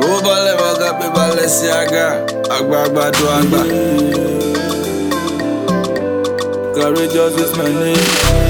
Ó balẹ̀ bọ́gá pé balẹ̀ sí àga, àgbààgbà do àgbà. Courageous is my name.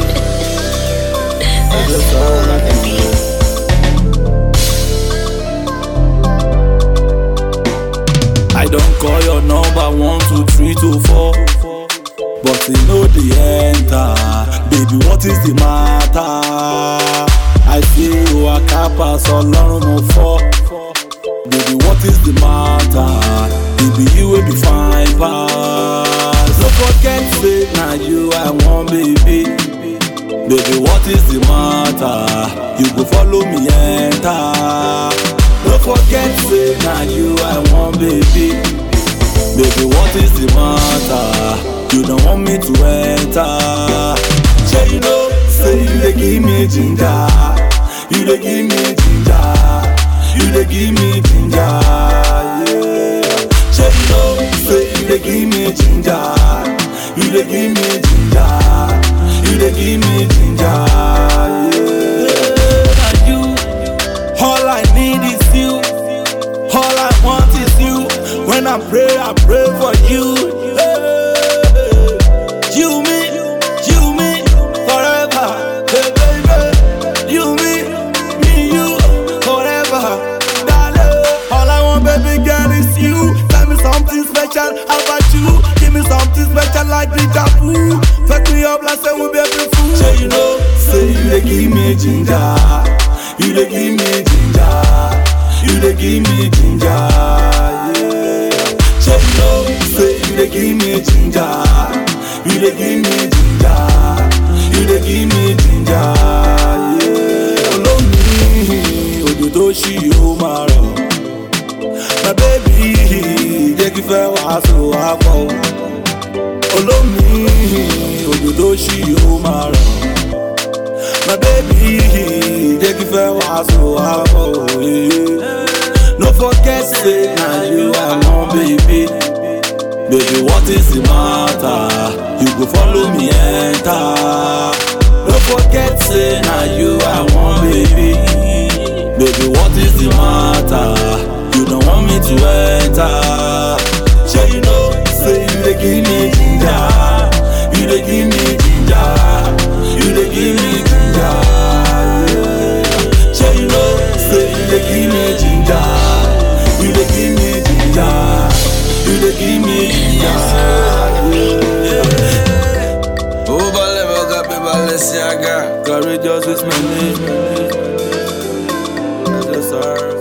I don't call your number 1, 2, 3 to 4, but you know the enter. Baby, what is the matter? I see you a pass Ọlọ́run mo fọ́. Baby, what is the matter? Baby, you will be fine pass. Don't forget say na you I want, baby. Baby, what is the matter? You go follow me enter. Don't forget say na you I want, baby. Baby, what is the matter? You don't want me to enter. Say you know, say you dey give me ginger. You dey give me ginger. You dey give me ginger. Yeah. Say you know, say you dey give me ginger. You dey give me ginger. You dey give me ginger. Yeah. And you, all I need is you. All I want is you. When I pray for you. You me forever. Hey baby, you me you forever. Darling, all I want, baby girl, is you. Tell me something special about you. Give me something special like the taboo. Fuck me up like say we be beautiful. Say you know, say you dey give me ginger. You dey give me ginger. You dey give me ginger. Yeah. Say you know, say you dey give me ginger. You dey give me ginger. You dey give me ginger. Yeah. Olómi òjò tó ṣí ó máa rọ̀. My baby jẹ́ kí fẹ́ wá so wá pọ̀. Olómi òjò tó ṣí ó máa rọ̀. My baby jẹ́ kí fẹ́ wá so wá pọ̀. No forget say na you I want, baby. Baby, what is the matter? You go follow me enter. Don't forget say na you I want, baby. Baby, what is the matter? You don't want me to enter. Say you know, say you dey give me ginger. You dey give me ginger. You dey give me ginger. Yeah. Say you know, say you dey give me ginger. You dey give me ginger. You dey give me ginger. Ó balẹ̀ bọ́gá pé balẹ̀ sí àga. Courageous is my name.